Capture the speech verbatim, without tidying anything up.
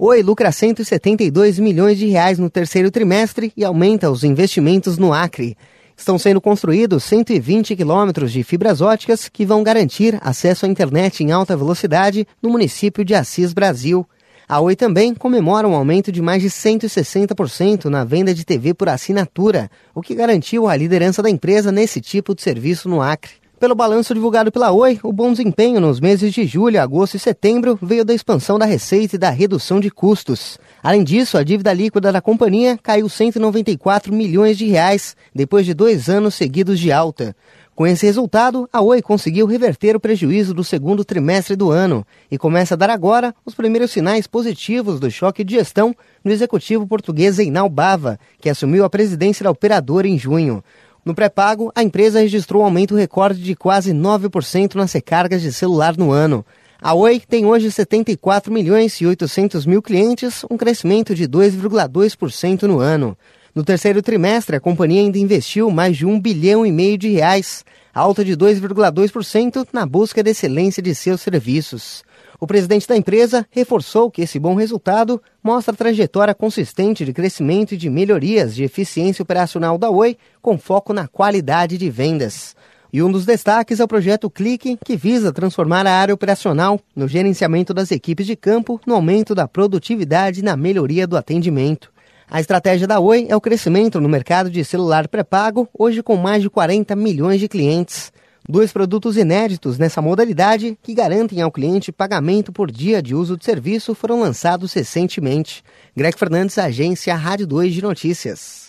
Oi lucra cento e setenta e dois milhões de reais no terceiro trimestre e aumenta os investimentos no Acre. Estão sendo construídos cento e vinte quilômetros de fibras óticas que vão garantir acesso à internet em alta velocidade no município de Assis Brasil. A Oi também comemora um aumento de mais de cento e sessenta por cento na venda de T V por assinatura, o que garantiu a liderança da empresa nesse tipo de serviço no Acre. Pelo balanço divulgado pela Oi, o bom desempenho nos meses de julho, agosto e setembro veio da expansão da receita e da redução de custos. Além disso, a dívida líquida da companhia caiu cento e noventa e quatro milhões de reais, depois de dois anos seguidos de alta. Com esse resultado, a Oi conseguiu reverter o prejuízo do segundo trimestre do ano e começa a dar agora os primeiros sinais positivos do choque de gestão no executivo português Einal Bava, que assumiu a presidência da operadora em junho. No pré-pago, a empresa registrou um aumento recorde de quase nove por cento nas recargas de celular no ano. A Oi tem hoje setenta e quatro milhões e oitocentos mil clientes, um crescimento de dois vírgula dois por cento no ano. No terceiro trimestre, a companhia ainda investiu mais de um bilhão e meio de reais, alta de dois vírgula dois por cento na busca da excelência de seus serviços. O presidente da empresa reforçou que esse bom resultado mostra a trajetória consistente de crescimento e de melhorias de eficiência operacional da Oi, com foco na qualidade de vendas. E um dos destaques é o projeto Clique, que visa transformar a área operacional no gerenciamento das equipes de campo, no aumento da produtividade e na melhoria do atendimento. A estratégia da Oi é o crescimento no mercado de celular pré-pago, hoje com mais de quarenta milhões de clientes. Dois produtos inéditos nessa modalidade, que garantem ao cliente pagamento por dia de uso do serviço, foram lançados recentemente. Greg Fernandes, Agência Rádio dois de Notícias.